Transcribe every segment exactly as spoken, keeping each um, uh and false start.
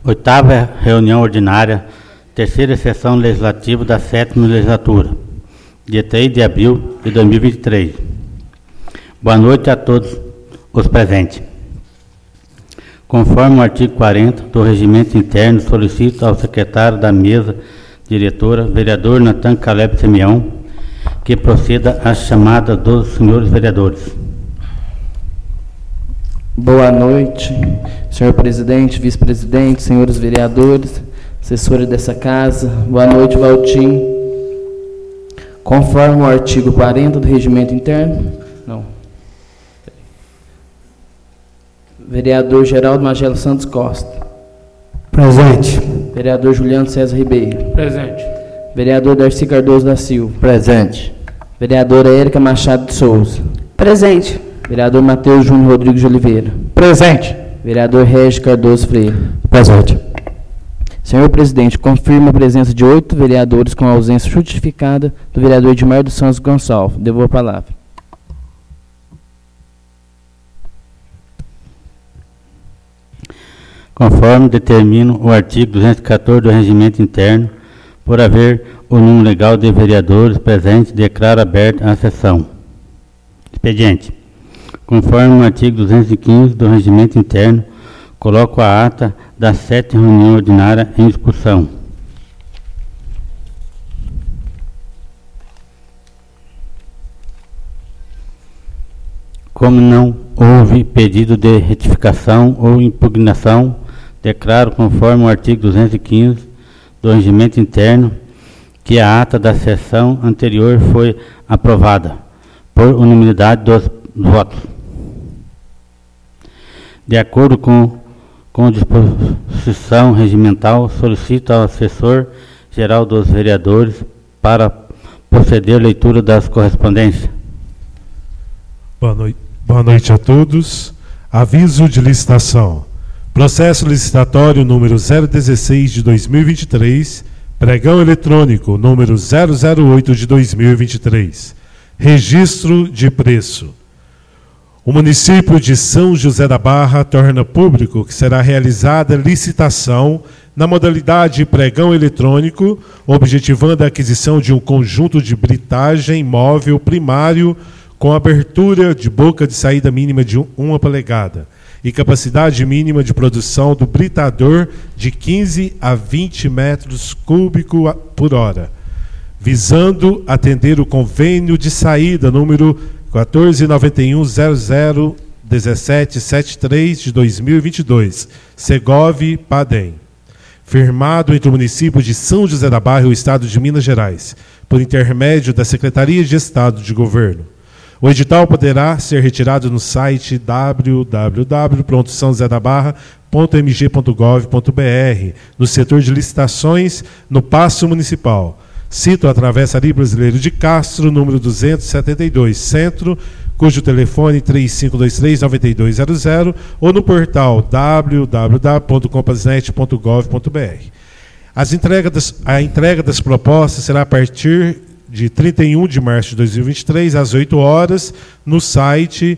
Oitava reunião ordinária, terceira sessão legislativa da sétima legislatura, dia três de abril de dois mil e vinte e três. Boa noite a todos os presentes. Conforme o artigo quarenta do Regimento Interno, solicito ao secretário da mesa diretora, vereador Natan Caleb Simeão, que proceda à chamada dos senhores vereadores. Boa noite, senhor presidente, vice-presidente, senhores vereadores, assessores dessa casa. Boa noite, Valtim. Conforme o artigo quarenta do Regimento Interno, não. Vereador Geraldo Magelo Santos Costa. Presente. Vereador Juliano César Ribeiro. Presente. Vereador Darcy Cardoso da Silva. Presente. Vereadora Érica Machado de Souza. Presente. Vereador Matheus Júnior Rodrigues de Oliveira. Presente. Vereador Régis Cardoso Freire. Presente. Senhor presidente, confirma a presença de oito vereadores com ausência justificada do vereador Edmar dos Santos Gonçalves. Devolvo a palavra. Conforme determina o artigo duzentos e quatorze do Regimento Interno, por haver o número legal de vereadores presentes, declaro aberta a sessão. Expediente. Conforme o artigo duzentos e quinze do Regimento Interno, coloco a ata da sétima reunião ordinária em discussão. Como não houve pedido de retificação ou impugnação, declaro, conforme o artigo duzentos e quinze do Regimento Interno, que a ata da sessão anterior foi aprovada por unanimidade dos votos. De acordo com, com a disposição regimental, solicito ao assessor-geral dos vereadores para proceder à leitura das correspondências. Boa noite, boa noite a todos. Aviso de licitação. Processo licitatório número zero dezesseis de dois mil e vinte e três, pregão eletrônico número zero zero oito de dois mil e vinte e três. Registro de preço. O município de São José da Barra torna público que será realizada licitação na modalidade pregão eletrônico, objetivando a aquisição de um conjunto de britagem móvel primário com abertura de boca de saída mínima de uma polegada e capacidade mínima de produção do britador de quinze a vinte metros cúbicos por hora, visando atender o convênio de saída número quatorze noventa e um zero zero dezessete setenta e três de dois mil e vinte e dois, Segov Padem, firmado entre o município de São José da Barra e o Estado de Minas Gerais, por intermédio da Secretaria de Estado de Governo. O edital poderá ser retirado no site w w w ponto são josé da barra ponto m g ponto gov ponto b r, no setor de licitações, no Paço Municipal. Cito a Travessa Ali Brasileiro de Castro, número duzentos e setenta e dois, Centro, cujo telefone três cinco dois três nove dois zero zero, ou no portal w w w ponto compasnet ponto gov ponto b r. As entregas das, a entrega das propostas será a partir de trinta e um de março de dois mil e vinte e três, às oito horas, no site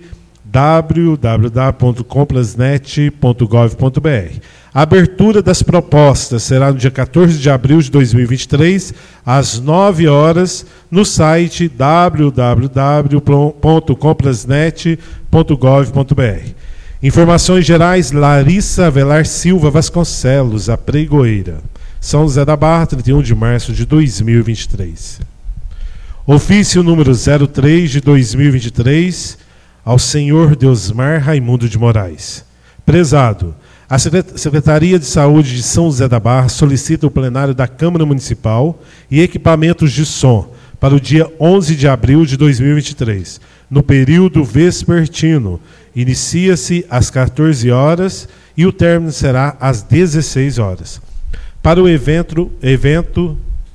w w w ponto compasnet ponto gov ponto b r. A abertura das propostas será no dia quatorze de abril de dois mil e vinte e três, às nove horas, no site w w w ponto compasnet ponto gov ponto b r. Informações gerais: Larissa Avelar Silva Vasconcelos, a pregoeira. São José da Barra, trinta e um de março de dois mil e vinte e três. Ofício número zero três de dois mil e vinte e três, ao senhor Deusmar Raimundo de Moraes. Prezado, a Secretaria de Saúde de São José da Barra solicita o plenário da Câmara Municipal e equipamentos de som para o dia onze de abril de dois mil e vinte e três, no período vespertino. Inicia-se às quatorze horas e o término será às dezesseis horas. Para o evento, evento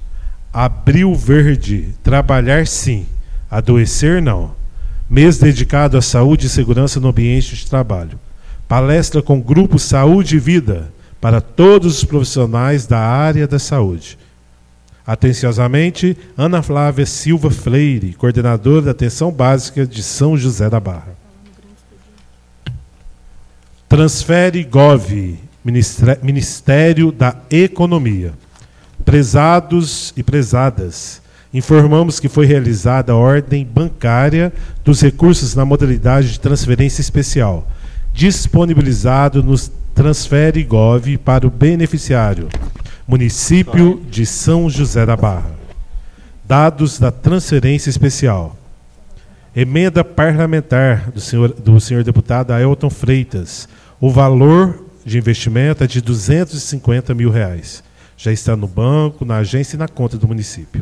Abril Verde, trabalhar sim, adoecer não. Mês dedicado à saúde e segurança no ambiente de trabalho. Palestra com grupo Saúde e Vida para todos os profissionais da área da saúde. Atenciosamente, Ana Flávia Silva Freire, coordenadora da Atenção Básica de São José da Barra. Transfere Gov, Ministério da Economia. Prezados e prezadas, informamos que foi realizada a ordem bancária dos recursos na modalidade de transferência especial, disponibilizado nos Transfere Gov para o beneficiário, município de São José da Barra. Dados da transferência especial. Emenda parlamentar do senhor, do senhor deputado Ailton Freitas. O valor de investimento é de duzentos e cinquenta mil reais. Já está no banco, na agência e na conta do município.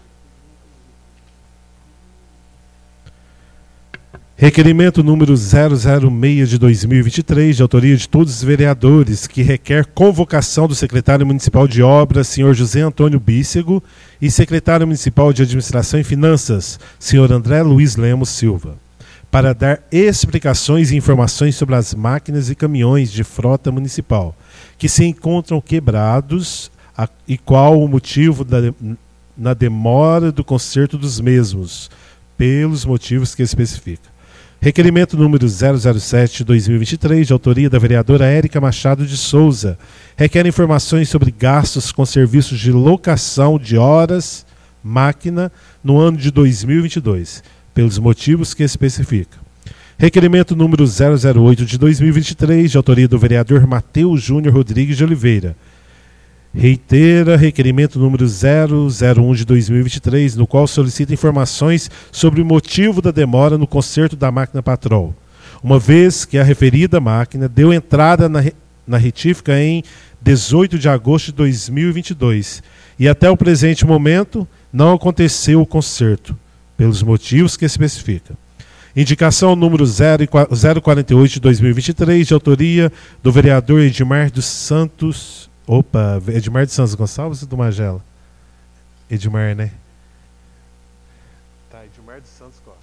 Requerimento número zero zero seis de dois mil e vinte e três, de autoria de todos os vereadores, que requer convocação do secretário municipal de obras, senhor José Antônio Bícego, e secretário municipal de administração e finanças, senhor André Luiz Lemos Silva, para dar explicações e informações sobre as máquinas e caminhões de frota municipal, que se encontram quebrados, a, e qual o motivo da, na demora do conserto dos mesmos, pelos motivos que especifica. Requerimento número zero zero sete de dois mil e vinte e três, de autoria da vereadora Érica Machado de Souza, requer informações sobre gastos com serviços de locação de horas, máquina, no ano de dois mil e vinte e dois, pelos motivos que especifica. Requerimento número zero zero oito de dois mil e vinte e três, de autoria do vereador Mateus Júnior Rodrigues de Oliveira, reitera requerimento número zero zero um de dois mil e vinte e três, no qual solicita informações sobre o motivo da demora no conserto da máquina Patrol, uma vez que a referida máquina deu entrada na, na retífica em dezoito de agosto de dois mil e vinte e dois e até o presente momento não aconteceu o conserto, pelos motivos que especifica. Indicação número zero quarenta e oito de dois mil e vinte e três, de autoria do vereador Edmar dos Santos... Opa, Edmar de Santos Gonçalves ou do Magela? Edmar, né? Tá, Edmar de Santos Costa.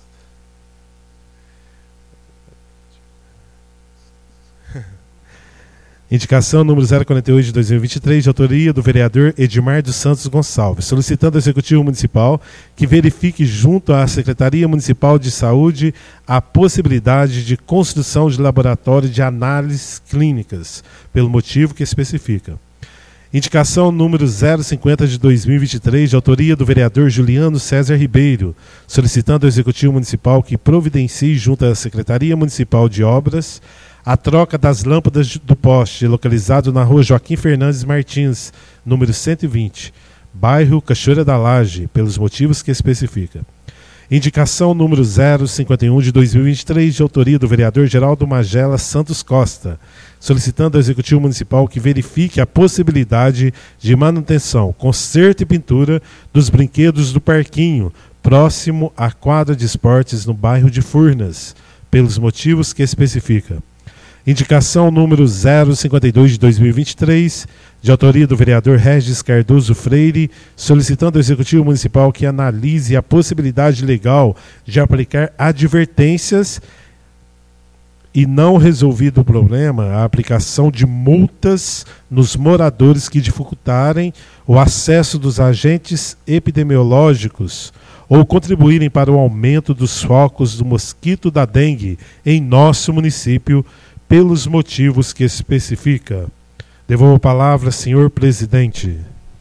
Indicação número zero quarenta e oito de dois mil e vinte e três, de autoria do vereador Edmar dos Santos Gonçalves, solicitando ao Executivo Municipal que verifique junto à Secretaria Municipal de Saúde a possibilidade de construção de laboratório de análises clínicas, pelo motivo que especifica. Indicação número zero cinquenta de dois mil e vinte e três, de autoria do vereador Juliano César Ribeiro, solicitando ao Executivo Municipal que providencie junto à Secretaria Municipal de Obras a troca das lâmpadas do poste, localizado na rua Joaquim Fernandes Martins, número cento e vinte, bairro Cachoeira da Laje, pelos motivos que especifica. Indicação número zero cinquenta e um de dois mil e vinte e três, de autoria do vereador Geraldo Magela Santos Costa, solicitando ao Executivo Municipal que verifique a possibilidade de manutenção, conserto e pintura dos brinquedos do parquinho, próximo à quadra de esportes no bairro de Furnas, pelos motivos que especifica. Indicação número zero cinquenta e dois de dois mil e vinte e três, de autoria do vereador Regis Cardoso Freire, solicitando ao Executivo Municipal que analise a possibilidade legal de aplicar advertências e, não resolvido o problema, a aplicação de multas nos moradores que dificultarem o acesso dos agentes epidemiológicos ou contribuírem para o aumento dos focos do mosquito da dengue em nosso município, pelos motivos que especifica. Devolvo a palavra, senhor presidente.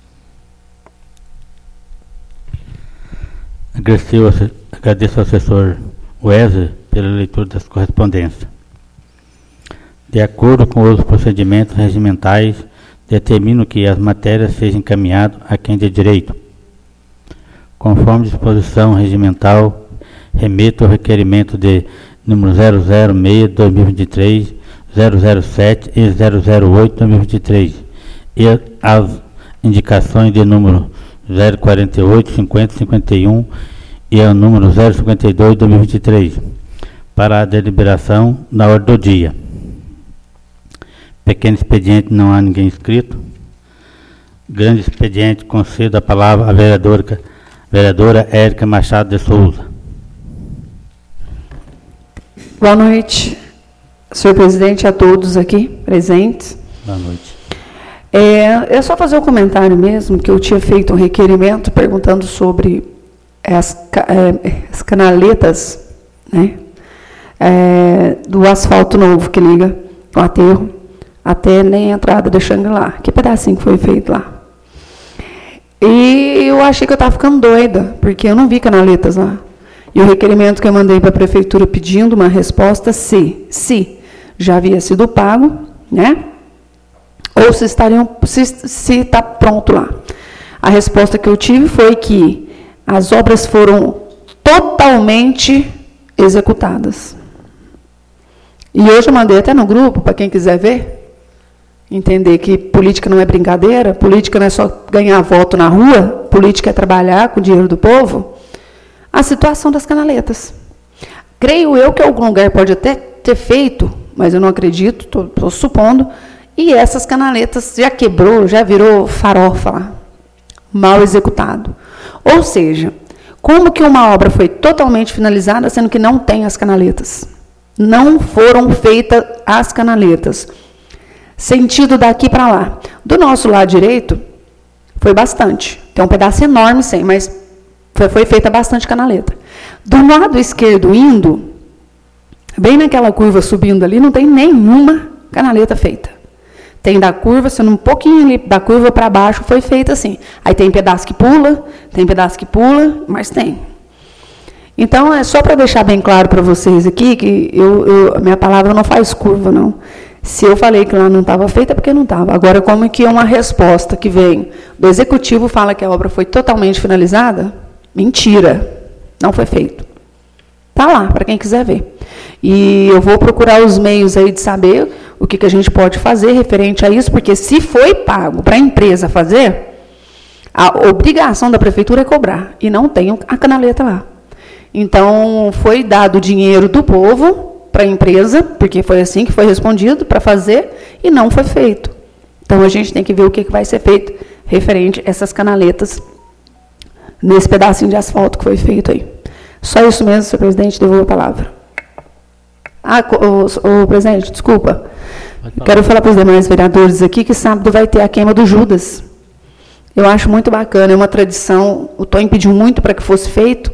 Agradeço ao assessor Wesley pela leitura das correspondências. De acordo com os procedimentos regimentais, determino que as matérias sejam encaminhadas a quem de direito. Conforme disposição regimental, remeto ao requerimento de número zero zero seis de dois mil e vinte e três, zero zero sete e zero zero oito de dois mil e vinte e três e as indicações de número zero quarenta e oito, cinquenta e cinquenta e um e o número zero cinquenta e dois de dois mil e vinte e três para a deliberação na ordem do dia. Pequeno expediente, não há ninguém inscrito. Grande expediente, concedo a palavra à vereadora, vereadora Érica Machado de Souza. Boa noite, senhor presidente, a todos aqui presentes. Boa noite. É, é só fazer um comentário mesmo, que eu tinha feito um requerimento perguntando sobre as, é, as canaletas, né, é, do asfalto novo que liga o aterro até nem a entrada da Xangri-Lá. Que pedacinho que foi feito lá. E eu achei que eu estava ficando doida, porque eu não vi canaletas lá. E o requerimento que eu mandei para a prefeitura pedindo uma resposta se, se já havia sido pago, né? Ou se estariam, se está pronto lá. A resposta que eu tive foi que as obras foram totalmente executadas. E hoje eu mandei até no grupo, para quem quiser ver, entender que política não é brincadeira, política não é só ganhar voto na rua, política é trabalhar com o dinheiro do povo. A situação das canaletas. Creio eu que algum lugar pode até ter feito, mas eu não acredito, estou supondo, e essas canaletas já quebrou, já virou farofa lá, mal executado. Ou seja, como que uma obra foi totalmente finalizada, sendo que não tem as canaletas? Não foram feitas as canaletas. Sentido daqui para lá. Do nosso lado direito, foi bastante. Tem um pedaço enorme sem, mas foi, foi feita bastante canaleta. Do lado esquerdo indo, bem naquela curva subindo ali, não tem nenhuma canaleta feita. Tem da curva, sendo um pouquinho ali, da curva para baixo, foi feita assim. Aí tem pedaço que pula, tem pedaço que pula, mas tem. Então, é só para deixar bem claro para vocês aqui, que eu, eu, a minha palavra não faz curva, não. Se eu falei que lá não estava feita, é porque não estava. Agora, como que é uma resposta que vem do executivo fala que a obra foi totalmente finalizada? Mentira, não foi feito. Está lá, para quem quiser ver. E eu vou procurar os meios aí de saber o que, que a gente pode fazer referente a isso, porque se foi pago para a empresa fazer, a obrigação da prefeitura é cobrar, e não tem a canaleta lá. Então, foi dado o dinheiro do povo para a empresa, porque foi assim que foi respondido, para fazer, e não foi feito. Então, a gente tem que ver o que, que vai ser feito referente a essas canaletas nesse pedacinho de asfalto que foi feito aí. Só isso mesmo, senhor presidente, devolvo a palavra. Ah, o, o presidente, desculpa. Quero falar para os demais vereadores aqui que sábado vai ter a queima do Judas. Eu acho muito bacana, é uma tradição, o Tonho pediu muito para que fosse feito,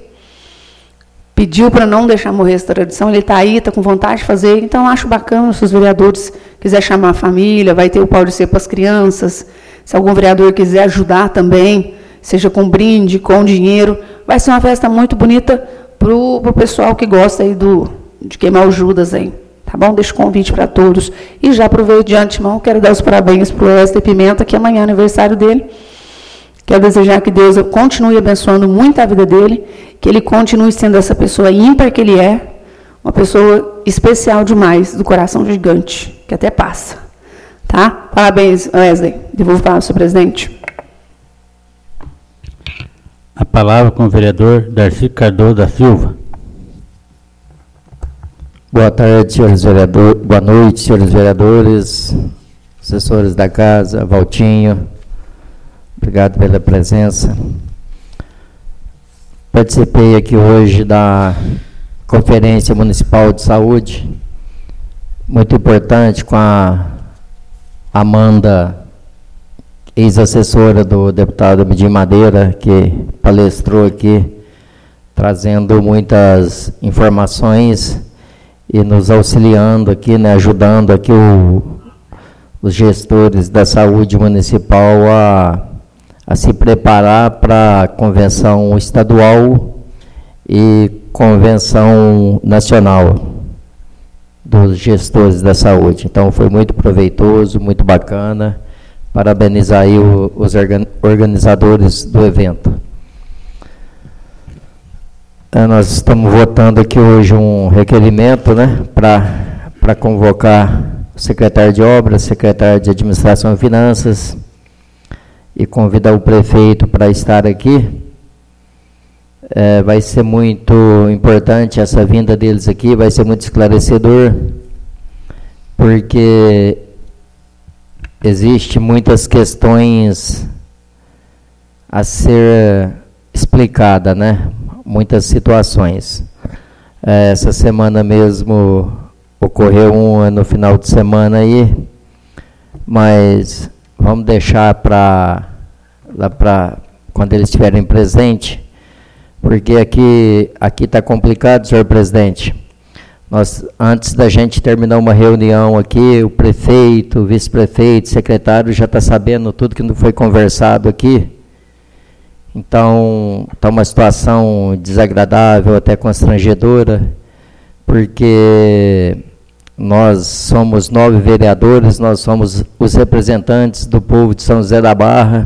pediu para não deixar morrer essa tradição, ele está aí, está com vontade de fazer, então eu acho bacana se os vereadores quiserem chamar a família, vai ter o pau de ser para as crianças, se algum vereador quiser ajudar também, seja com brinde, com dinheiro, vai ser uma festa muito bonita para o pessoal que gosta aí do, de queimar o Judas aí, tá bom? Deixo o convite para todos, e já aproveito de antemão, quero dar os parabéns para o Wesley Pimenta, que amanhã é aniversário dele. Quero desejar que Deus continue abençoando muito a vida dele, que ele continue sendo essa pessoa ímpar que ele é, uma pessoa especial demais, do coração gigante, que até passa. Tá? Parabéns, Wesley. Devolvo a palavra, senhor presidente. A palavra com o vereador Darcy Cardoso da Silva. Boa tarde, senhores vereadores. Boa noite, senhores vereadores, assessores da casa, Valtinho. Obrigado pela presença. Participei aqui hoje da Conferência Municipal de Saúde, muito importante, com a Amanda, ex-assessora do deputado Midim Madeira, que palestrou aqui, trazendo muitas informações e nos auxiliando aqui, né, ajudando aqui o, os gestores da saúde municipal a a se preparar para a convenção estadual e convenção nacional dos gestores da saúde. Então, foi muito proveitoso, muito bacana. Parabenizar aí o, os organizadores do evento. É, nós estamos votando aqui hoje um requerimento, né, para para convocar o secretário de Obras, secretário de Administração e Finanças, e convidar o prefeito para estar aqui. É, vai ser muito importante essa vinda deles aqui, vai ser muito esclarecedor, porque existe muitas questões a ser explicada, né? Muitas situações. É, essa semana mesmo ocorreu uma no final de semana aí, mas vamos deixar para lá para quando eles estiverem presente, porque aqui aqui está complicado, senhor presidente. Nós, antes da gente terminar uma reunião aqui, o prefeito, o vice-prefeito, o secretário já está sabendo tudo que não foi conversado aqui. Então, está uma situação desagradável, até constrangedora, porque nós somos nove vereadores, nós somos os representantes do povo de São José da Barra.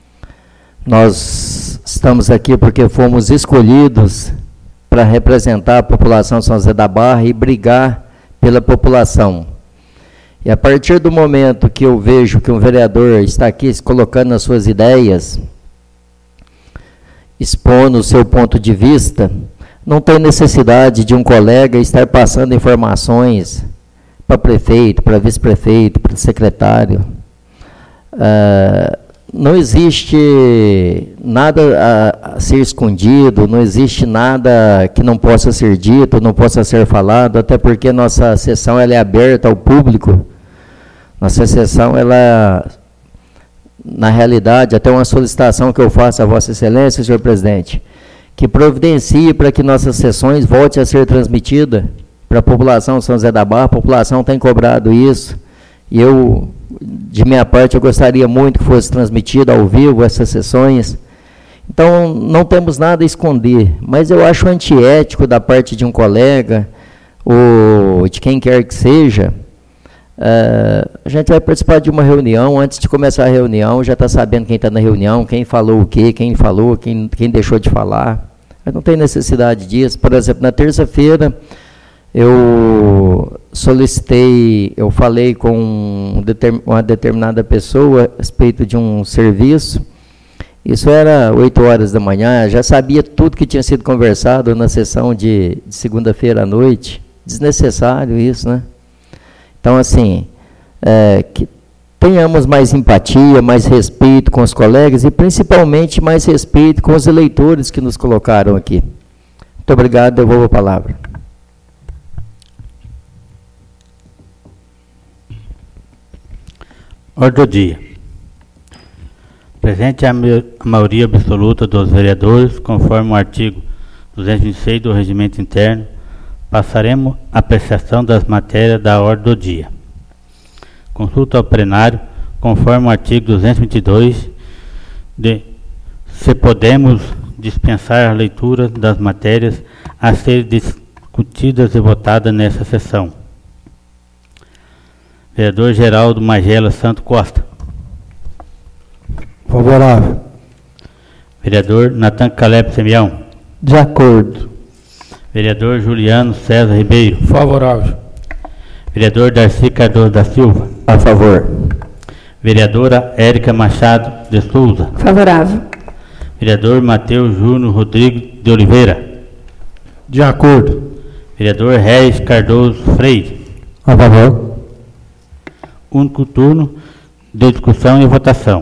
Nós estamos aqui porque fomos escolhidos para representar a população de São José da Barra e brigar pela população. E a partir do momento que eu vejo que um vereador está aqui se colocando as suas ideias, expondo o seu ponto de vista, não tem necessidade de um colega estar passando informações para prefeito, para vice-prefeito, para secretário. Uh, não existe nada a, a ser escondido, não existe nada que não possa ser dito, não possa ser falado, até porque nossa sessão ela é aberta ao público. Nossa sessão, ela, na realidade, até uma solicitação que eu faço a Vossa Excelência, senhor presidente, que providencie para que nossas sessões voltem a ser transmitidas para a população de São José da Barra. A população tem cobrado isso, e eu, de minha parte, eu gostaria muito que fosse transmitida ao vivo essas sessões. Então, não temos nada a esconder, mas eu acho antiético da parte de um colega, ou de quem quer que seja, uh, a gente vai participar de uma reunião, antes de começar a reunião, já está sabendo quem está na reunião, quem falou o quê, quem falou, quem, quem deixou de falar. Mas não tem necessidade disso. Por exemplo, na terça-feira, eu solicitei, eu falei com uma determinada pessoa a respeito de um serviço. Isso era oito horas da manhã, já sabia tudo que tinha sido conversado na sessão de, de segunda-feira à noite. Desnecessário isso, né? Então, assim, é, que tenhamos mais empatia, mais respeito com os colegas e, principalmente, mais respeito com os eleitores que nos colocaram aqui. Muito obrigado, devolvo a palavra. Ordem do dia. Presente a, a maioria absoluta dos vereadores, conforme o artigo duzentos e vinte e seis do Regimento Interno, passaremos a apreciação das matérias da ordem do dia. Consulta ao plenário, conforme o artigo duzentos e vinte e dois, de se podemos dispensar a leitura das matérias a serem discutidas e votadas nessa sessão. Vereador Geraldo Magela Santo Costa. Favorável. Vereador Natan Caleb Semião. De acordo. Vereador Juliano César Ribeiro. Favorável. Vereador Darcy Cardoso da Silva. A favor. Vereadora Érica Machado de Souza. Favorável. Vereador Mateus Júnior Rodrigues de Oliveira. De acordo. Vereador Reis Cardoso Freire. A favor. Único turno de discussão e votação.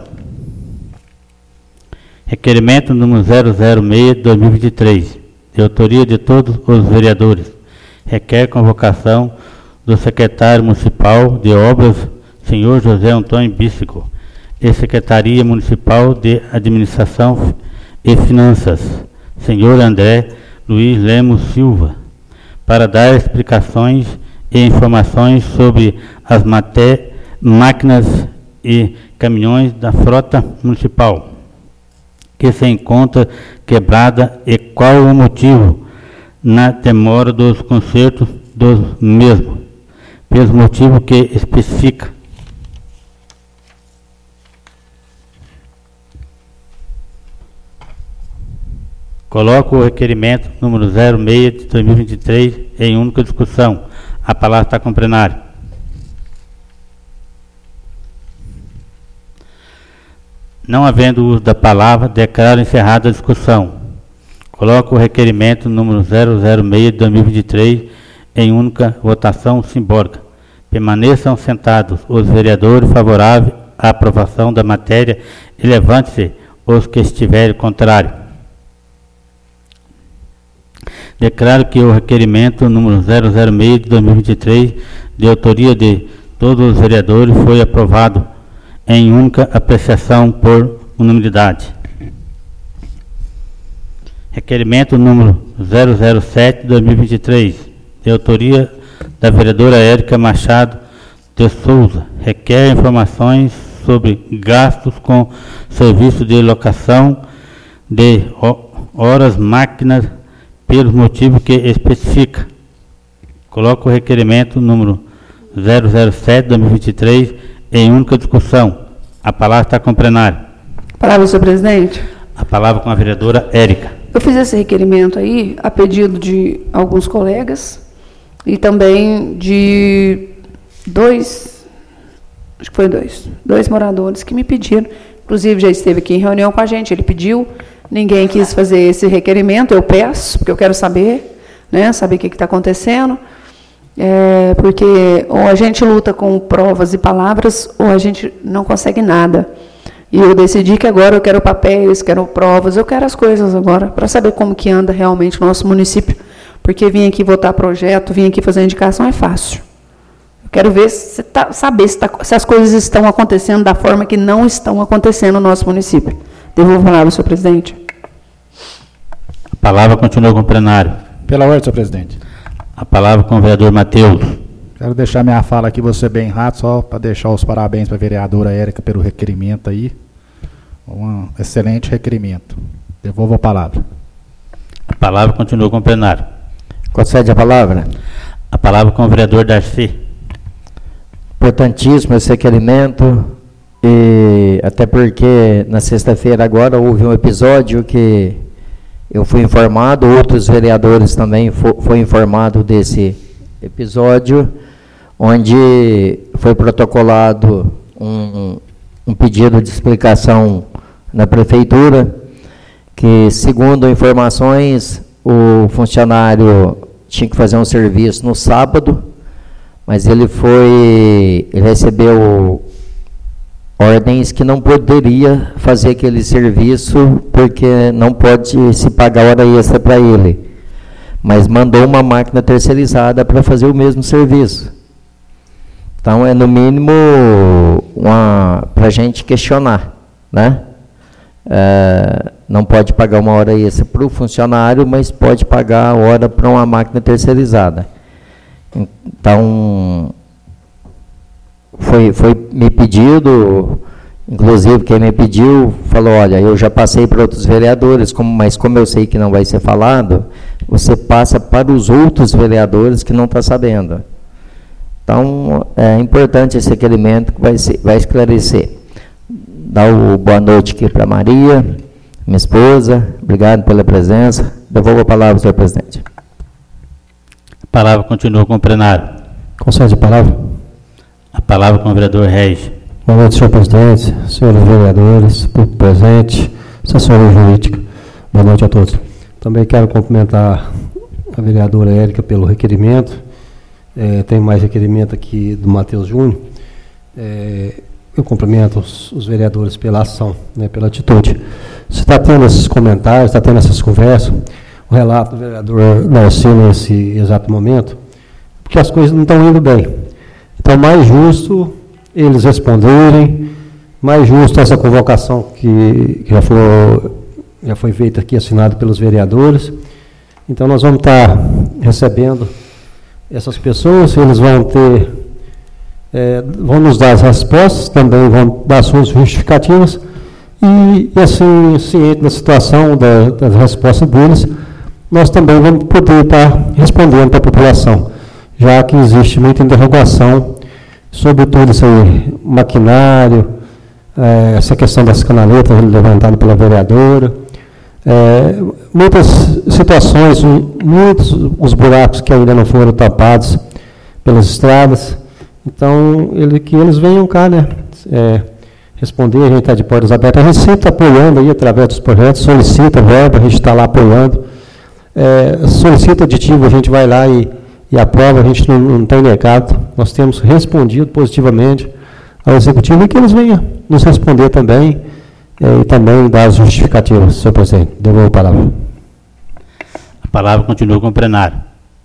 Requerimento número zero zero seis de dois mil e vinte e três, de autoria de todos os vereadores. Requer convocação do secretário municipal de obras, senhor José Antônio Bíssico, e Secretaria Municipal de Administração e Finanças, senhor André Luiz Lemos Silva, para dar explicações e informações sobre as matérias, máquinas e caminhões da frota municipal que se encontra quebrada e qual o motivo na demora dos consertos dos mesmos, pelo motivo que especifica. Coloco o requerimento número zero seis de dois mil e vinte e três em única discussão. A palavra está com o plenário. Não havendo uso da palavra, declaro encerrada a discussão. Coloco o requerimento número zero zero seis de dois mil e vinte e três em única votação simbólica. Permaneçam sentados os vereadores favoráveis à aprovação da matéria e levante-se os que estiverem contrários. Declaro que o requerimento número zero zero seis de dois mil e vinte e três, de autoria de todos os vereadores, foi aprovado em única apreciação por unanimidade. Requerimento número zero zero sete de dois mil e vinte e três, de autoria da vereadora Érica Machado de Souza, requer informações sobre gastos com serviço de locação de horas máquinas pelos motivos que especifica. Coloco o requerimento número zero zero sete, dois mil e vinte e três em única discussão. A palavra está com o plenário. Palavra, senhor presidente. A palavra com a vereadora Érica. Eu fiz esse requerimento aí a pedido de alguns colegas e também de dois, acho que foi dois, dois moradores que me pediram, inclusive já esteve aqui em reunião com a gente, ele pediu, ninguém quis fazer esse requerimento, eu peço, porque eu quero saber, né, saber o que está acontecendo, é, porque ou a gente luta com provas e palavras, ou a gente não consegue nada. E eu decidi que agora eu quero papéis, quero provas, eu quero as coisas agora, para saber como que anda realmente o nosso município. Porque vir aqui votar projeto, vir aqui fazer indicação é fácil. Eu quero ver, se tá, saber se, tá, se as coisas estão acontecendo da forma que não estão acontecendo no nosso município. Devolvo a palavra, senhor presidente. A palavra continua com o plenário. Pela ordem, senhor presidente. A palavra com o vereador Matheus. Quero deixar minha fala aqui, você bem rápido, só para deixar os parabéns para a vereadora Érica pelo requerimento aí. Um excelente requerimento. Devolvo a palavra. A palavra continua com o plenário. Concede a palavra. A palavra com o vereador Darcy. Importantíssimo esse requerimento, e até porque na sexta-feira agora houve um episódio que eu fui informado, outros vereadores também fo foi informado desse episódio, onde foi protocolado um, um pedido de explicação na prefeitura, que segundo informações o funcionário tinha que fazer um serviço no sábado, mas ele foi, ele recebeu ordens que não poderia fazer aquele serviço porque não pode se pagar hora extra para ele, mas mandou uma máquina terceirizada para fazer o mesmo serviço. Então é no mínimo para a gente questionar, né? É, não pode pagar uma hora extra para o funcionário, mas pode pagar a hora para uma máquina terceirizada. Então, foi, foi me pedido, inclusive quem me pediu, falou, olha, eu já passei para outros vereadores, como, mas como eu sei que não vai ser falado, você passa para os outros vereadores que não estão sabendo. Então, é importante esse requerimento que vai, ser, vai esclarecer. Dá o boa noite aqui para a Maria, minha esposa, obrigado pela presença. Devolvo a palavra, senhor presidente. A palavra continua com o plenário. Concede a palavra. A palavra com o vereador Reis. Boa noite, senhor presidente, senhores vereadores, público presente, assessoria jurídica. Boa noite a todos. Também quero cumprimentar a vereadora Érica pelo requerimento. É, tem mais requerimento aqui do Matheus Júnior. É, eu cumprimento os, os vereadores pela ação, né, pela atitude. Você está tendo esses comentários, está tendo essas conversas, o relato do vereador Darcy nesse exato momento, porque as coisas não estão indo bem. Então, mais justo eles responderem, mais justo essa convocação que, que já, foi, já foi feita aqui, assinada pelos vereadores. Então, nós vamos estar recebendo essas pessoas, eles vão ter, é, vão nos dar as respostas, também vão dar suas justificativas, e, e assim, ciente da situação, da, das respostas deles, nós também vamos poder estar respondendo para a população, já que existe muita interrogação sobre todo esse maquinário, é, essa questão das canaletas levantada pela vereadora, é, muitas situações, muitos os buracos que ainda não foram tapados pelas estradas. Então, ele, que eles venham cá, né, é, responder, a gente está de portas abertas, a gente sempre está apoiando aí através dos projetos, solicita verba, a gente está lá apoiando, é, solicita aditivo, a gente vai lá e, e aprova, a gente não, não tem negado, nós temos respondido positivamente ao Executivo e que eles venham nos responder também, é, e também dar as justificativas, senhor presidente. Devolvo a palavra. A palavra continua com o plenário.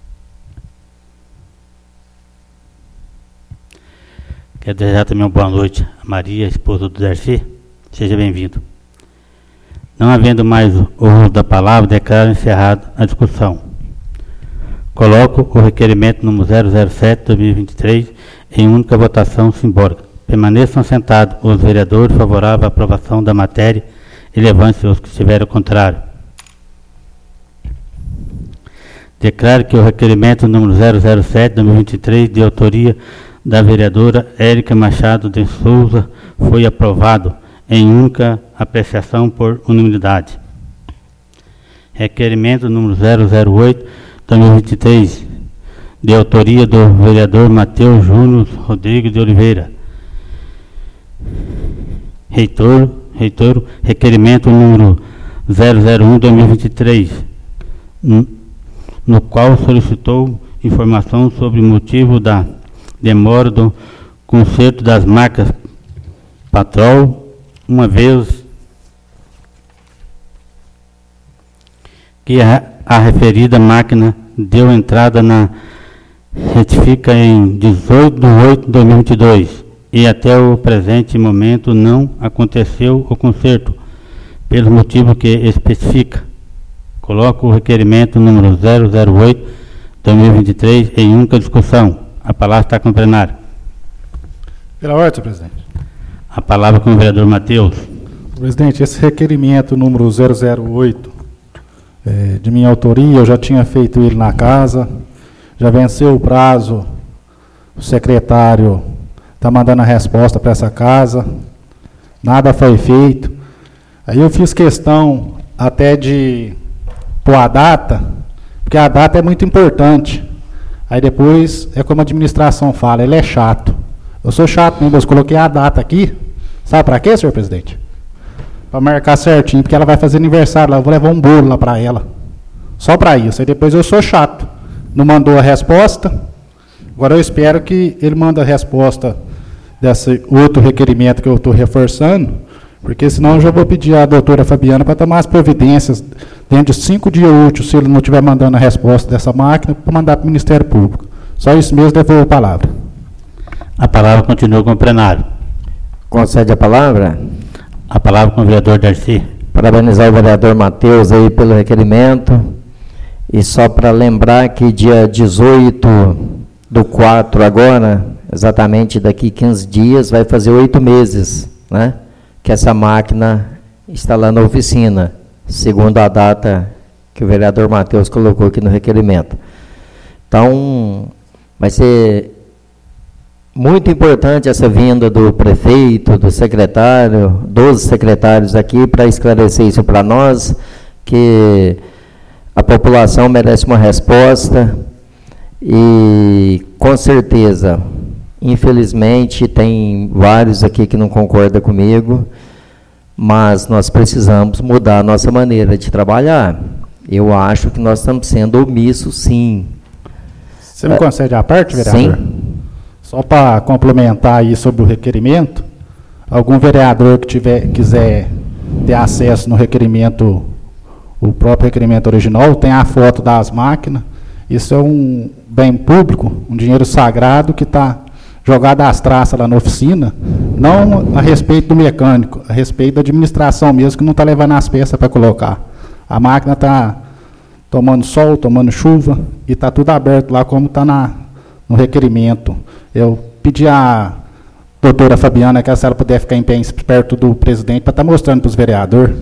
Quero desejar também uma boa noite a Maria, esposa do Darcy. Seja bem-vindo. Não havendo mais o uso da palavra, declaro encerrada a discussão. Coloco o requerimento número zero zero sete, dois mil e vinte e três em única votação simbólica. Permaneçam sentados os vereadores favoráveis à aprovação da matéria e levante-se os que estiverem ao contrário. Declaro que o requerimento número zero zero sete, dois mil e vinte e três, de autoria da vereadora Érica Machado de Souza, foi aprovado em única apreciação por unanimidade. Requerimento número zero zero oito, dois mil e vinte e três, de autoria do vereador Matheus Júnior Rodrigues de Oliveira. Reitor, reitor, requerimento número zero zero um, dois mil e vinte e três, no qual solicitou informação sobre o motivo da demora do conserto das marcas Patrol, uma vez que a, a referida máquina deu entrada na retifica em dezoito de oito de dois mil e vinte e dois e até o presente momento não aconteceu o conserto, pelo motivo que especifica. Coloco o requerimento número zero zero oito, dois mil e vinte e três em única discussão. A palavra está com o plenário. Pela ordem, senhor presidente. A palavra com o vereador Matheus. Presidente, esse requerimento número zero zero oito, é, de minha autoria, eu já tinha feito ele na casa, já venceu o prazo, o secretário está mandando a resposta para essa casa, nada foi feito. Aí eu fiz questão até de pôr a data, porque a data é muito importante. Aí depois, é como a administração fala, ele é chato. Eu sou chato mesmo, eu coloquei a data aqui, sabe para quê, senhor presidente? Para marcar certinho, porque ela vai fazer aniversário lá, eu vou levar um bolo lá para ela. Só para isso, aí depois eu sou chato. Não mandou a resposta, agora eu espero que ele mande a resposta desse outro requerimento que eu estou reforçando, porque senão eu já vou pedir à doutora Fabiana para tomar as providências dentro de cinco dias úteis, se ele não estiver mandando a resposta dessa máquina, para mandar para o Ministério Público. Só isso mesmo, devolvo a palavra. A palavra continua com o plenário. Concede a palavra? A palavra com o vereador Darcy. Parabenizar o vereador Matheus aí pelo requerimento. E só para lembrar que dia dezoito do quatro agora, exatamente daqui quinze dias, vai fazer oito meses, né, que essa máquina está lá na oficina, segundo a data que o vereador Matheus colocou aqui no requerimento. Então, vai ser muito importante essa vinda do prefeito, do secretário, dos secretários aqui para esclarecer isso para nós, que a população merece uma resposta e, com certeza, infelizmente, tem vários aqui que não concordam comigo, mas nós precisamos mudar a nossa maneira de trabalhar. Eu acho que nós estamos sendo omissos, sim. Você me concede a parte, vereador? Sim. Só para complementar aí sobre o requerimento, algum vereador que tiver, quiser ter acesso no requerimento, o próprio requerimento original, tem a foto das máquinas. Isso é um bem público, um dinheiro sagrado que está jogado às traças lá na oficina, não a respeito do mecânico, a respeito da administração mesmo, que não está levando as peças para colocar. A máquina está tomando sol, tomando chuva, e está tudo aberto lá como está no requerimento. Eu pedi à doutora Fabiana que se ela puder ficar em pé perto do presidente para estar tá mostrando para os vereadores.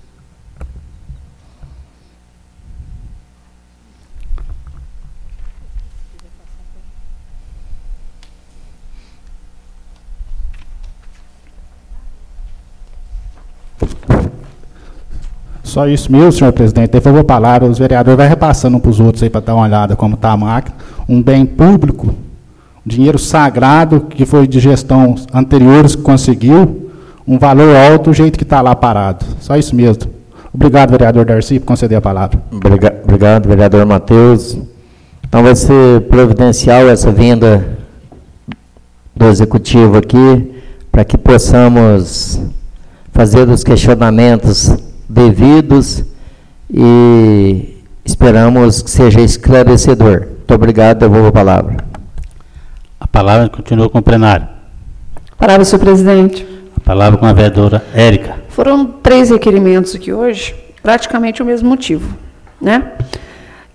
Só isso mesmo, senhor presidente. Devolvo a palavra, os vereadores vão repassando para os outros aí para dar uma olhada como está a máquina. Um bem público, um dinheiro sagrado que foi de gestão anteriores que conseguiu, um valor alto do jeito que está lá parado. Só isso mesmo. Obrigado, vereador Darcy, por conceder a palavra. Obrigado, obrigado vereador Matheus. Então vai ser providencial essa vinda do executivo aqui, para que possamos fazer os questionamentos devidos e esperamos que seja esclarecedor. Muito obrigado, devolvo a palavra. A palavra continua com o plenário. Palavra, senhor presidente. A palavra com a vereadora Érica. Foram três requerimentos aqui hoje, praticamente o mesmo motivo, né?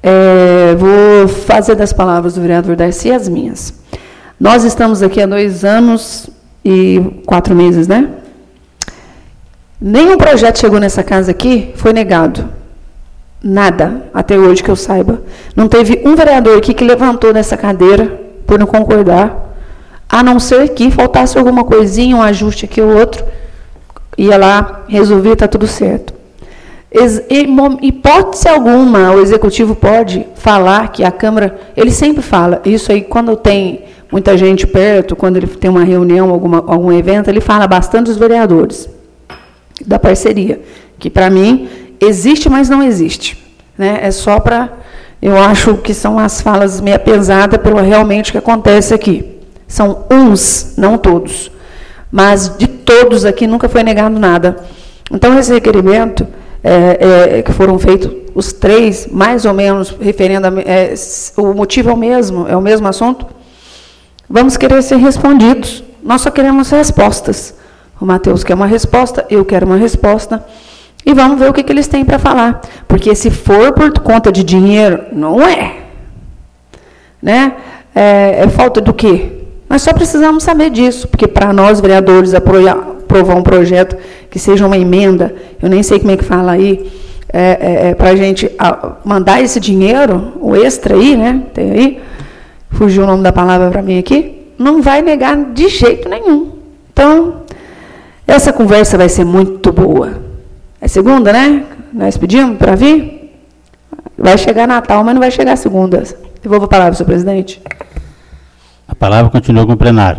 É, vou fazer das palavras do vereador Darcy as minhas. Nós estamos aqui há dois anos e quatro meses, né? Nenhum projeto chegou nessa casa aqui, foi negado. Nada, até hoje que eu saiba. Não teve um vereador aqui que levantou dessa cadeira por não concordar, a não ser que faltasse alguma coisinha, um ajuste aqui ou outro, ia lá, resolvia, está tudo certo. Ex hipótese alguma, o executivo pode falar que a Câmara, ele sempre fala, isso aí quando tem muita gente perto, quando ele tem uma reunião, alguma, algum evento, ele fala bastante dos vereadores, da parceria, que para mim existe, mas não existe. Né? É só para, eu acho que são as falas meio pesadas pelo realmente que acontece aqui. São uns, não todos. Mas de todos aqui nunca foi negado nada. Então, esse requerimento, é, é, que foram feitos os três, mais ou menos, referendo a, é, o motivo é o mesmo, é o mesmo assunto, vamos querer ser respondidos. Nós só queremos respostas. O Matheus quer uma resposta, eu quero uma resposta, e vamos ver o que, que eles têm para falar. Porque se for por conta de dinheiro, não é. Né? É, é falta do quê? Nós só precisamos saber disso, porque para nós, vereadores, aprovar um projeto que seja uma emenda, eu nem sei como é que fala aí, é, é, é para a gente mandar esse dinheiro, o extra aí, né? Tem aí, fugiu o nome da palavra para mim aqui, não vai negar de jeito nenhum. Então, essa conversa vai ser muito boa. É segunda, né? Nós pedimos para vir? Vai chegar Natal, mas não vai chegar segunda. Devolvo a palavra, senhor presidente. A palavra continua com o plenário.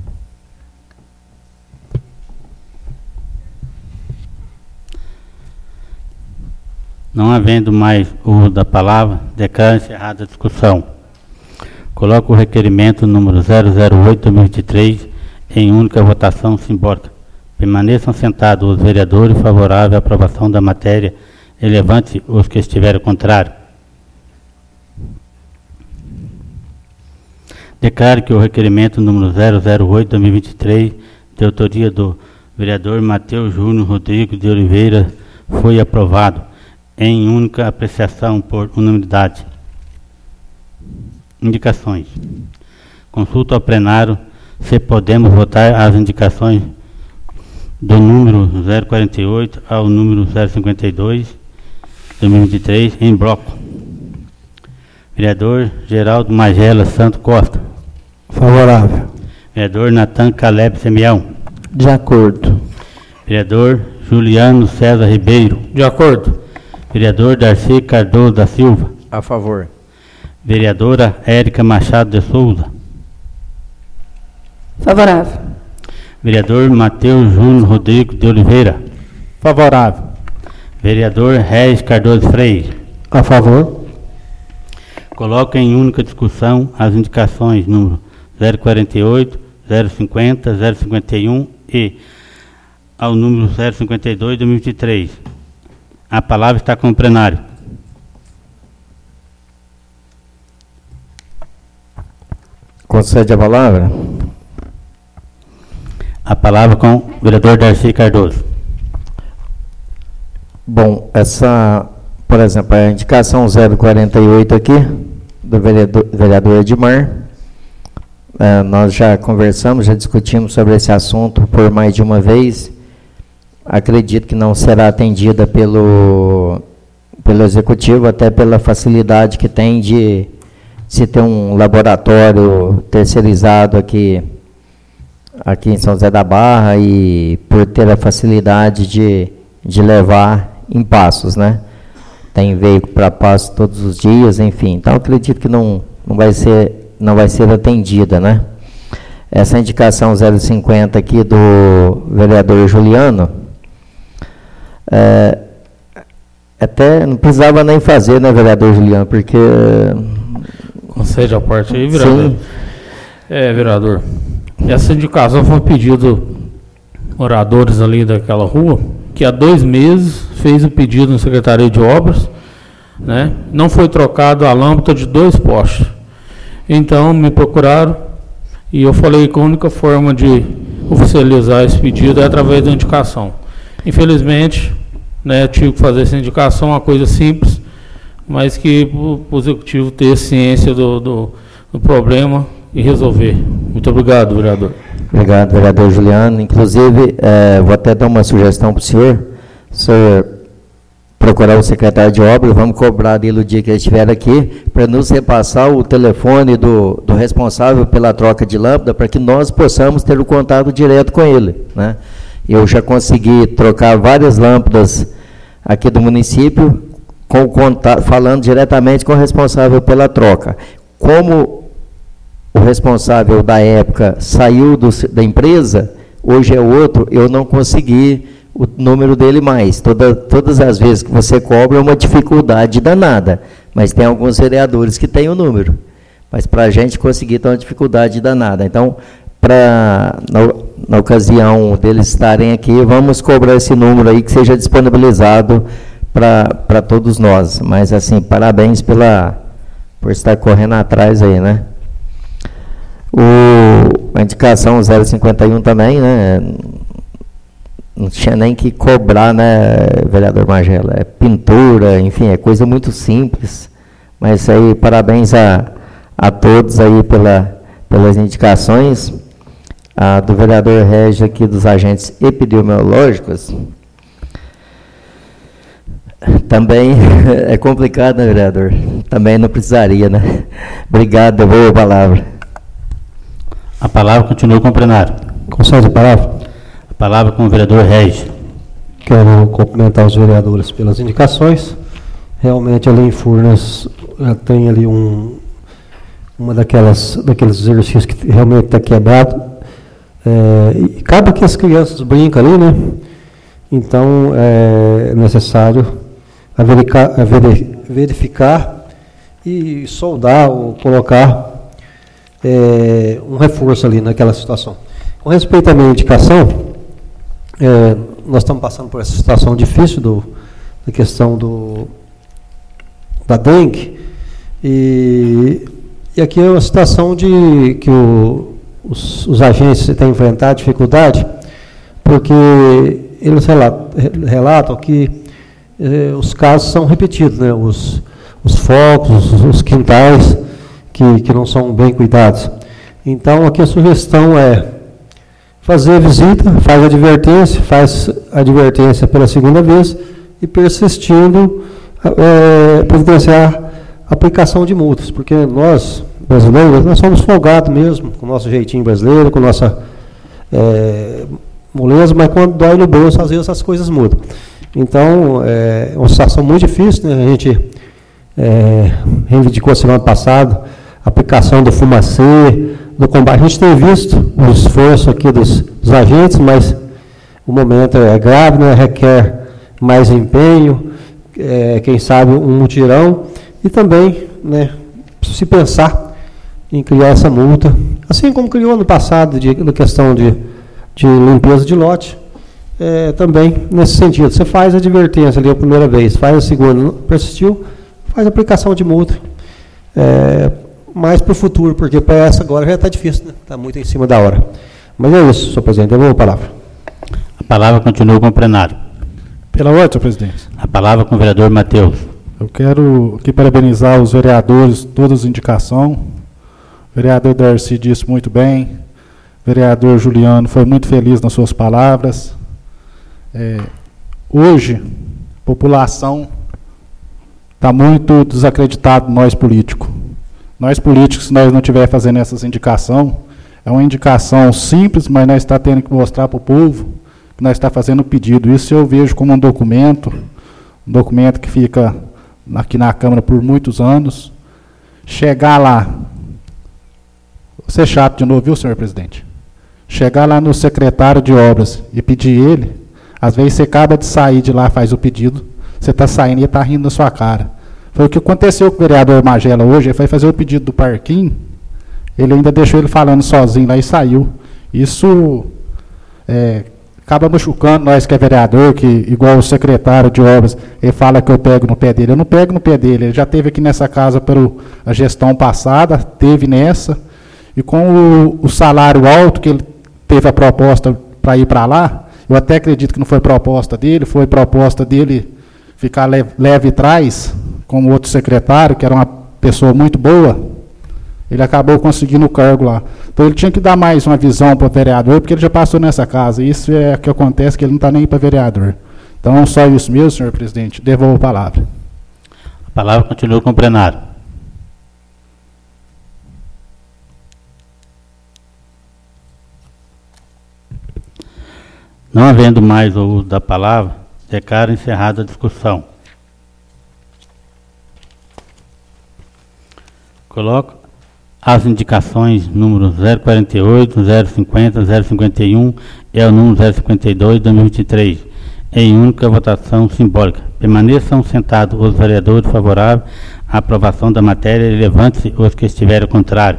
Não havendo mais uso da palavra, declaro encerrada a discussão. Coloco o requerimento número zero zero oito barra dois mil e vinte e três em única votação simbólica. Permaneçam sentados os vereadores favoráveis à aprovação da matéria e levante os que estiverem contrário. Declaro que o requerimento número zero zero oito barra dois mil e vinte e três, de autoria do vereador Matheus Júnior Rodrigues de Oliveira, foi aprovado em única apreciação por unanimidade. Indicações. Consulta ao plenário se podemos votar as indicações do número zero quarenta e oito ao número zero cinquenta e dois de dois mil e vinte e três em bloco. Vereador Geraldo Magela Santo Costa. Favorável. Vereador Natan Caleb Semião. De acordo. Vereador Juliano César Ribeiro. De acordo. Vereador Darcy Cardoso da Silva. A favor. Vereadora Érica Machado de Souza. Favorável. Vereador Matheus Júnior Rodrigues de Oliveira. Favorável. Vereador Reis Cardoso Freire. A favor. Coloco em única discussão as indicações número zero quarenta e oito, zero cinquenta, zero cinquenta e um e ao número zero cinquenta e dois de dois mil e vinte e três. A palavra está com o plenário. Concede a palavra? A palavra com o vereador Darcy Cardoso. Bom, essa, por exemplo, a indicação zero quarenta e oito aqui, do vereador, vereador Edmar, é, nós já conversamos, já discutimos sobre esse assunto por mais de uma vez. Acredito que não será atendida pelo, pelo executivo, até pela facilidade que tem de se ter um laboratório terceirizado aqui, aqui em São José da Barra, e por ter a facilidade de, de levar em Passos, né? Tem veículo para Passos todos os dias, enfim. Então, acredito que não, não, vai ser, não vai ser atendida, né? Essa indicação zero cinquenta aqui do vereador Juliano, é, até não precisava nem fazer, né, vereador Juliano, porque... Concede a parte aí, vereador. Sim. É, vereador, essa indicação foi um pedido moradores ali daquela rua, que há dois meses fez o pedido na Secretaria de Obras, né? Não foi trocado a lâmpada de dois postes. Então, me procuraram e eu falei que a única forma de oficializar esse pedido é através da indicação. Infelizmente, né, eu tive que fazer essa indicação, uma coisa simples, mas que o Executivo ter ciência do, do, do problema e resolver. Muito obrigado, vereador. Obrigado, vereador Juliano. Inclusive, é, vou até dar uma sugestão para o senhor. O senhor procurar o secretário de obras, vamos cobrar dele o dia que ele estiver aqui, para nos repassar o telefone do, do responsável pela troca de lâmpada, para que nós possamos ter o contato direto com ele, né? Eu já consegui trocar várias lâmpadas aqui do município, com contato, falando diretamente com o responsável pela troca. Como o responsável da época saiu do, da empresa, hoje é outro, eu não consegui o número dele mais. Toda, todas as vezes que você cobra é uma dificuldade danada, mas tem alguns vereadores que têm o número. Mas para a gente conseguir tem uma dificuldade danada. Então, pra, na, na ocasião deles estarem aqui, vamos cobrar esse número aí que seja disponibilizado para todos nós. Mas, assim, parabéns pela, por estar correndo atrás aí, né? O, a indicação zero cinquenta e um também, né? Não tinha nem que cobrar, né, vereador Magela? É pintura, enfim, é coisa muito simples. Mas aí, parabéns a, a todos aí pela, pelas indicações. A do vereador Régio aqui dos agentes epidemiológicos. Também é complicado, né, vereador? Também não precisaria, né? Obrigado, devolvo a palavra. A palavra continua com o plenário. Concede a palavra? A palavra com o vereador Régio. Quero cumprimentar os vereadores pelas indicações. Realmente, ali em Furnas, tem ali um, uma daquelas, daqueles exercícios que realmente está quebrado. É, e acaba que as crianças brincam ali, né? Então, é necessário verificar, verificar e soldar ou colocar é, um reforço ali naquela situação. Com respeito à minha indicação, é, nós estamos passando por essa situação difícil do, da questão do, da dengue, e, e aqui é uma situação de que o, os, os agentes têm enfrentado dificuldade, porque eles relatam, relatam que eh, os casos são repetidos, né? os, os focos, os, os quintais que, que não são bem cuidados. Então, aqui a sugestão é fazer visita, faz advertência, faz advertência pela segunda vez e, persistindo, é, providenciar aplicação de multas, porque nós, brasileiros, nós somos folgados mesmo, com o nosso jeitinho brasileiro, com nossa é, moleza, mas quando dói no bolso, às vezes as coisas mudam. Então, é uma situação muito difícil, né? A gente é, reivindicou semana passada a aplicação do fumacê, do combate. A gente tem visto o esforço aqui dos, dos agentes, mas o momento é grave, né? Requer mais empenho, é, quem sabe um mutirão, e também, né, se pensar em criar essa multa, assim como criou no passado, de, na questão de, de limpeza de lote, é, também nesse sentido. Você faz a advertência ali a primeira vez, faz a segunda, não persistiu, faz a aplicação de multa. É, mais para o futuro, porque para essa agora já está difícil, né? Está muito em cima da hora. Mas é isso, senhor presidente, eu vou a palavra. A palavra continua com o plenário. Pela ordem, senhor presidente. A palavra com o vereador Matheus. Eu quero aqui parabenizar os vereadores, todos as indicações. O vereador Darcy disse muito bem. O vereador Juliano foi muito feliz nas suas palavras. É, hoje, a população está muito desacreditada, nós políticos. Nós políticos, se nós não estivermos fazendo essas indicações, é uma indicação simples, mas nós estamos tendo que mostrar para o povo que nós estamos fazendo o pedido. Isso eu vejo como um documento, um documento que fica aqui na Câmara por muitos anos. Chegar lá, vou ser chato de novo, viu, senhor presidente? Chegar lá no secretário de obras e pedir ele, às vezes você acaba de sair de lá, faz o pedido, você está saindo e ele está rindo na sua cara. Foi o que aconteceu com o vereador Magela hoje. Ele foi fazer o pedido do parquinho, ele ainda deixou ele falando sozinho lá e saiu. Isso é, acaba machucando nós que é vereador, que igual o secretário de obras, ele fala que eu pego no pé dele. Eu não pego no pé dele, ele já teve aqui nessa casa pela a gestão passada, teve nessa, e com o, o salário alto que ele teve a proposta para ir para lá, eu até acredito que não foi proposta dele, foi proposta dele ficar leve, leve atrás, como outro secretário, que era uma pessoa muito boa, ele acabou conseguindo o cargo lá. Então ele tinha que dar mais uma visão para o vereador, porque ele já passou nessa casa. Isso é o que acontece, que ele não está nem para vereador. Então, só isso mesmo, senhor presidente. Devolvo a palavra. A palavra continua com o plenário. Não havendo mais o uso da palavra, declaro encerrada a discussão. Coloco as indicações número zero quarenta e oito, zero cinquenta, zero cinquenta e um e ao número zero cinquenta e dois de dois mil e vinte e três, em única votação simbólica. Permaneçam sentados os vereadores favoráveis à aprovação da matéria e levante-se os que estiverem contrários.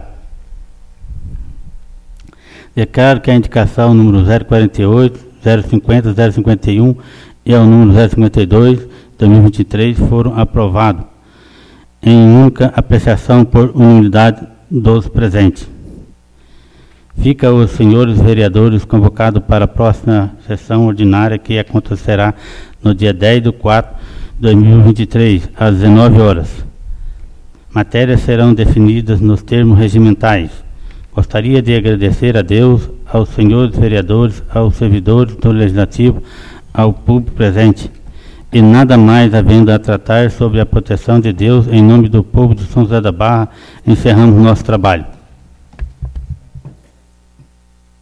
Declaro que a indicação número zero quarenta e oito, zero cinquenta, zero cinquenta e um e ao número zero cinquenta e dois de dois mil e vinte e três foram aprovados em única apreciação por unanimidade dos presentes. Fica os senhores vereadores convocados para a próxima sessão ordinária, que acontecerá no dia dez de quatro de dois mil e vinte e três, às dezenove horas. Matérias serão definidas nos termos regimentais. Gostaria de agradecer a Deus, aos senhores vereadores, aos servidores do Legislativo, ao público presente. E nada mais havendo a tratar sobre a proteção de Deus, em nome do povo de São José da Barra, encerramos nosso trabalho.